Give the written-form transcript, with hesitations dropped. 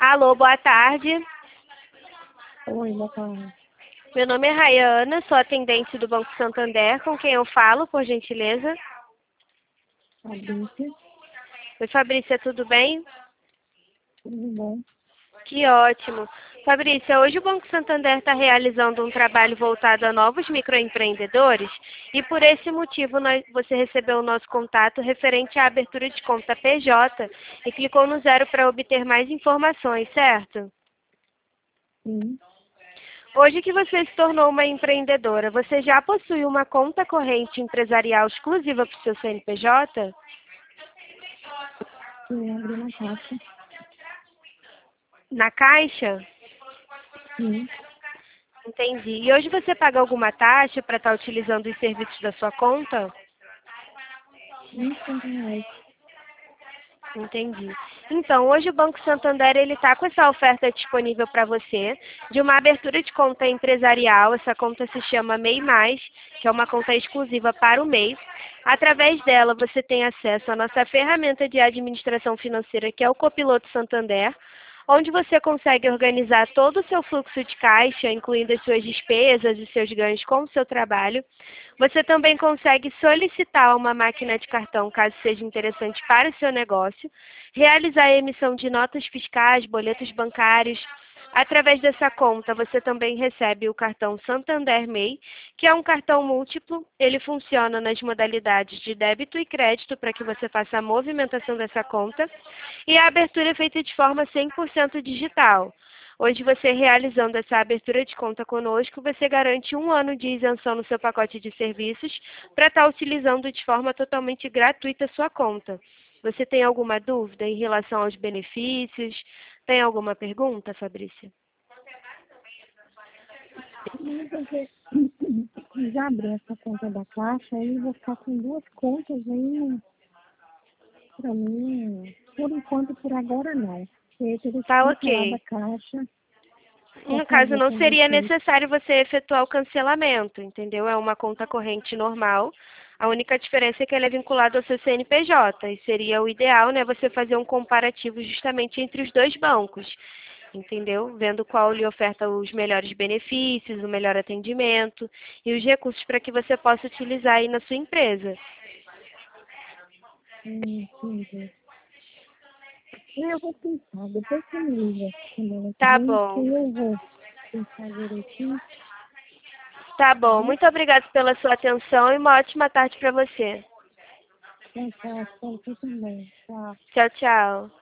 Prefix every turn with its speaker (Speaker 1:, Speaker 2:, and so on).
Speaker 1: Alô, boa tarde.
Speaker 2: Oi, boa tarde.
Speaker 1: Meu nome é Rayana, sou atendente do Banco Santander. Com quem eu falo, por gentileza?
Speaker 2: Fabrícia,
Speaker 1: Oi, Fabrícia, tudo bem?
Speaker 2: tudo bom?
Speaker 1: Que ótimo. Fabrícia, hoje o Banco Santander está realizando um trabalho voltado a novos microempreendedores e por esse motivo você recebeu o nosso contato referente à abertura de conta PJ e clicou no 0 para obter mais informações, certo?
Speaker 2: Sim,
Speaker 1: Hoje que você se tornou uma empreendedora, você já possui uma conta corrente empresarial exclusiva para o seu CNPJ?
Speaker 2: sim, abri na caixa.
Speaker 1: Na Caixa?
Speaker 2: Sim,
Speaker 1: Entendi. E hoje você paga alguma taxa para estar utilizando os serviços da sua conta?
Speaker 2: R$ 25.
Speaker 1: Entendi. Então, hoje o Banco Santander ele está com essa oferta disponível para você de uma abertura de conta empresarial. Essa conta se chama MEI Mais, que é uma conta exclusiva para o MEI. Através dela, você tem acesso à nossa ferramenta de administração financeira, que é o Copiloto Santander, onde você consegue organizar todo o seu fluxo de caixa, incluindo as suas despesas e seus ganhos com o seu trabalho. Você também consegue solicitar uma máquina de cartão, caso seja interessante para o seu negócio, realizar a emissão de notas fiscais, boletos bancários. Através dessa conta, você também recebe o cartão Santander MEI, que é um cartão múltiplo. Ele funciona nas modalidades de débito e crédito para que você faça a movimentação dessa conta. E a abertura é feita de forma 100% digital. Hoje, você realizando essa abertura de conta conosco, você garante 1 ano de isenção no seu pacote de serviços para estar utilizando de forma totalmente gratuita a sua conta. Você tem alguma dúvida em relação aos benefícios? Tem alguma pergunta, Fabrícia?
Speaker 2: mas eu já abri essa conta da caixa e vou ficar com duas contas aí, para mim, por enquanto, por agora não. Porque eu teria que
Speaker 1: Tá
Speaker 2: cancelar da
Speaker 1: ok.
Speaker 2: caixa para
Speaker 1: No caso,
Speaker 2: fazer
Speaker 1: não
Speaker 2: com
Speaker 1: seria
Speaker 2: vocês.
Speaker 1: necessário você efetuar o cancelamento, entendeu? É uma conta corrente normal. A única diferença é que ela é vinculada ao seu CNPJ. E seria o ideal, né, você fazer um comparativo justamente entre os dois bancos, entendeu? Vendo qual lhe oferta os melhores benefícios, o melhor atendimento e os recursos para que você possa utilizar aí na sua empresa.
Speaker 2: Entendi. Eu vou pensar, depois você me liga semana que
Speaker 1: Tá
Speaker 2: vem, que
Speaker 1: bom.
Speaker 2: eu vou pensar direitinho,
Speaker 1: Tá
Speaker 2: tá
Speaker 1: bom.
Speaker 2: bom?
Speaker 1: Muito obrigada pela sua atenção e uma ótima tarde para você.
Speaker 2: Tchau, tchau, pra você também. Tchau.
Speaker 1: Tchau, tchau.